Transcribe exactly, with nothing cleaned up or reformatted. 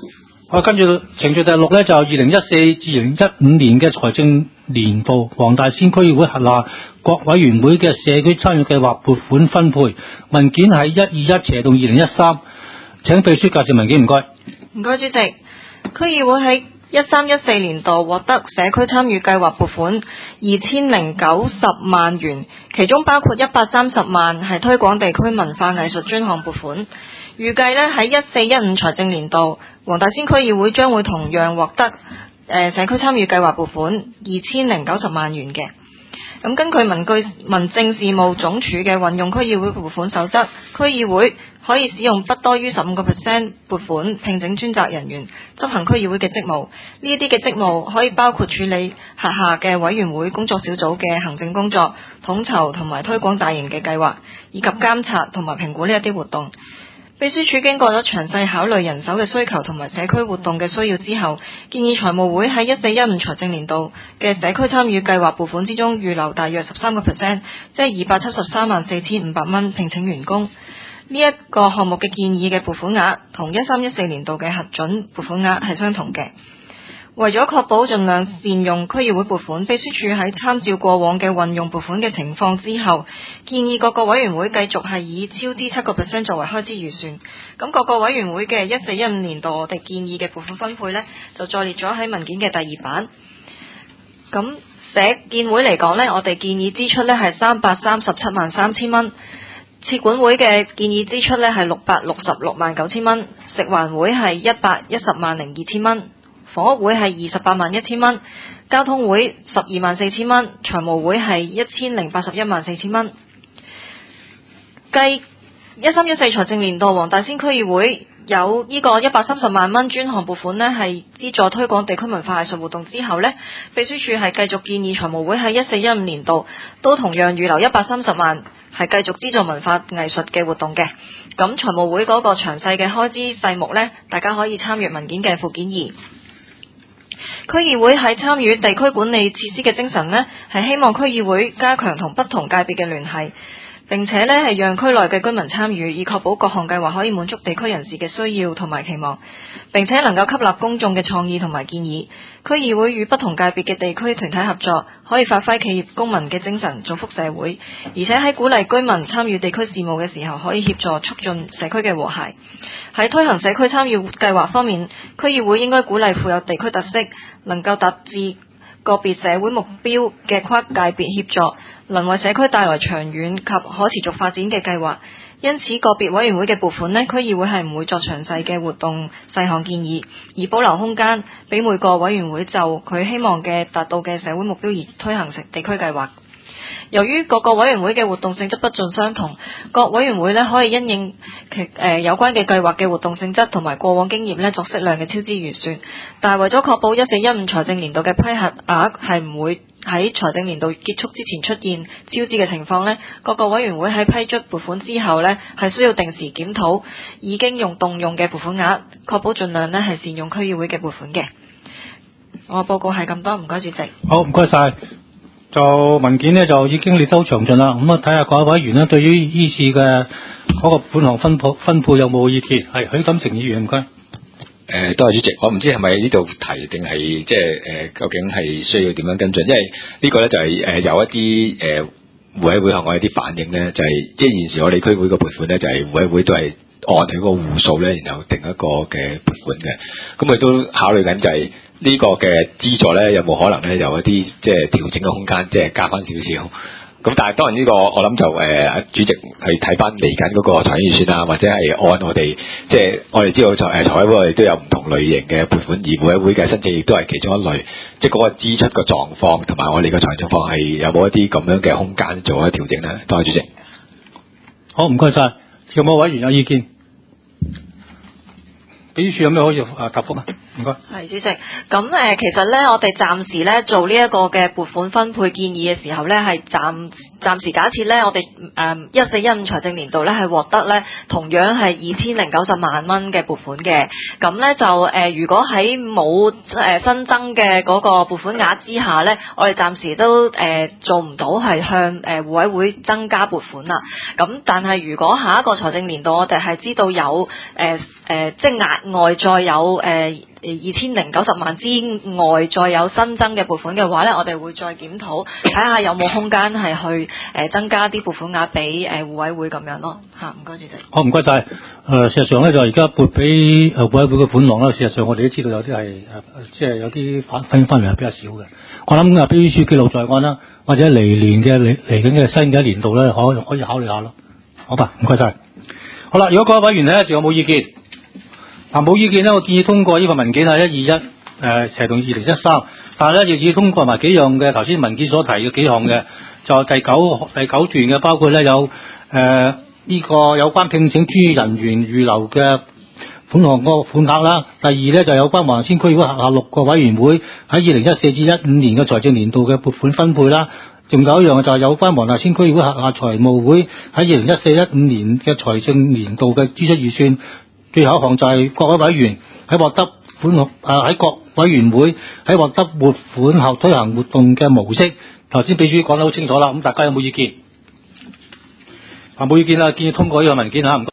好，跟住程序第六咧，就二零一四至二零一五年嘅財政年度黃大仙區議會轄下各委員會嘅社區參與計劃撥款分配文件係一二一斜到二零一三，請秘書介紹文件，唔該。 唔該，主席。區議會喺一三一四年度獲得社區參與計劃撥款二千零九十萬元，其中包括一百三十萬係推廣地區文化藝術專項撥款。預計咧喺一四一五財政年度，黃大仙區議會將會同樣獲得誒、呃、社區參與計劃撥款二千零九十萬元嘅。咁根據民居民政事務總署嘅運用區議會撥款守則，區議會可以使用不多於十五個 percent 撥款聘請專責人員執行區議會嘅職務。呢一啲嘅職務可以包括處理轄下嘅委員會工作小組嘅行政工作、統籌同埋推廣大型嘅計劃，以及監察同埋評估呢一啲活動。秘書處經過咗詳細考慮人手嘅需求同埋社區活動嘅需要之後，建議財務會喺一四一五財政年度嘅社區參與計劃撥款之中預留大約十三個 percent， 即係二百七十三萬四千五百蚊聘請員工。呢一個項目嘅建議嘅撥款額同一三一四年度嘅核准撥款額係相同嘅。為咗確保盡量善用區議會撥款，秘書處喺參照過往嘅運用撥款嘅情況之後，建議各個委員會繼續係以超支七個 percent 作為開支預算。咁各個委員會嘅一四一五年度我哋建議嘅撥款分配呢，就再列咗喺文件嘅第二版。咁社建會嚟講呢，我哋建議支出呢係三百三十七萬三千蚊。設管會嘅建議支出呢係六百六十六萬九千蚊，食環會係一百一十萬零二千蚊。房屋會係二十八萬一千蚊，交通會十二萬四千蚊，財務會係一千零八十一萬四千蚊。繼一三一四財政年度黃大仙區議會有呢個一百三十萬蚊專項撥款呢係資助推廣地區文化藝術活動之後呢，秘書處係繼續建議財務會喺一四一五年度都同樣預留一百三十萬，係繼續資助文化藝術嘅活動嘅。咁財務會嗰個詳細嘅開支細目呢，大家可以參閱文件嘅附件二。區議會喺參與地區管理設施嘅精神呢，係希望區議會加強同不同界別嘅聯繫，並且呢係讓區內嘅居民參與，以確保各項計劃可以滿足地區人士嘅需要同埋期望，並且能夠吸納公眾嘅創意同埋建議。區議會與不同界別嘅地區團體合作，可以發揮企業公民嘅精神，造福社會，而且喺鼓勵居民參與地區事務嘅時候，可以協助促進社區嘅和諧。喺推行社區參與計劃方面，區議會應該鼓勵富有地區特色，能夠達至個別社會目標嘅跨界別協助，能為社區帶來長遠及可持續發展嘅計劃。因此，個別委員會嘅撥款呢，區議會係唔會作詳細嘅活動細項建議，而保留空間俾每個委員會就佢希望嘅達到嘅社會目標而推行成地區計劃。由於各個委員會嘅活動性質不盡相同，各委員會呢可以因應其、呃、有關嘅計劃嘅活動性質同埋過往經驗呢作適量嘅超支預算。但係為咗確保一四一五財政年度嘅批核額係唔會喺財政年度結束之前出現超支嘅情況呢，各個委員會喺批出撥款之後呢係需要定時檢討已經用動用嘅撥款額，確保盡量呢係善用區議會嘅撥款嘅。我報告係咁多，唔該主席。 好，唔該晒。就文件呢就已經列得好詳盡啦，咁啊睇下各位委員呢對於呢次嘅嗰個款項分配分配有冇意見？係許錦成議員，唔該。 誒，多謝主席，我唔知係咪呢度提定係即係誒，究竟係需要點樣跟進？因為呢個咧就係、是、誒、呃、有一啲誒互委會向我有啲反映咧，就係、是、即係現時我哋區會個撥款咧，就係互委會都係按佢個戶數咧，然後定一個嘅撥款嘅。咁佢都考慮緊就係、是。呢個嘅資助咧，有冇可能咧有一啲即係調整嘅空間，即係加翻少少？咁但係當然呢個我諗就誒、呃、主席去睇翻嚟緊嗰個財政預算啊，或者係按我哋即係我哋知道財誒財委會我哋都有唔同類型嘅撥款，而互委會嘅申請亦都係其中一類，即係嗰個支出嘅狀況同埋我哋嘅財政狀況係有冇一啲咁樣嘅空間做一調整咧？多謝主席。 好，唔該晒。有冇委員有意見？秘書處有咩可以啊答覆啊？唔該。係主席，咁誒、呃、其實咧，我哋暫時咧做呢一個嘅撥款分配建議嘅時候咧，係暫暫時假設咧，我哋誒一四一五財政年度咧係獲得咧同樣係二千零九十萬蚊嘅撥款嘅。咁咧就誒、呃，如果喺冇誒新增嘅嗰個撥款額之下咧，我哋暫時都誒、呃、做唔到係向誒互委會增加撥款啦。咁但係如果下一個財政年度我哋係知道有誒誒、呃呃、即係額額外再有誒二千零九十萬之外再有新增嘅撥款嘅話咧，我哋會再檢討，睇下有冇空間係去誒、呃、增加啲撥款額俾誒互委會咁樣咯嚇。唔該主席。 好，唔該晒。誒、呃，事實上咧就而家撥俾誒互委會嘅款項啦，事實上我哋都知道有啲係誒即係有啲反反反嚟係比較少嘅。我諗啊，秘書記錄在案啦，或者嚟年嘅嚟嚟緊嘅新嘅一年度咧，可可以考慮下咯。好吧，唔該晒。好啦，如果各位委員咧仲有冇意見？嗱，冇意見咧，我建議通過呢個文件係一二一誒斜同二零一三，但係咧要議通過埋幾樣嘅頭先文件所提嘅幾項嘅，就係第九第九段嘅，包括咧有誒呢、呃這個有關聘請專業人員預留嘅款項個款額啦。第二咧就有關黃大仙區議會轄下六個委員會喺二零一四至一五年嘅財政年度嘅撥款分配啦。仲有一樣就係有關黃大仙區議會轄下財務會喺二零一四一五年嘅財政年度嘅支出預算。最後一項就係各位委員喺獲得款項誒喺各委員會喺獲得撥款後推行活動嘅模式。頭先秘書講得好清楚啦，咁大家有冇意見？啊，冇意見啦，建議通過呢個文件嚇。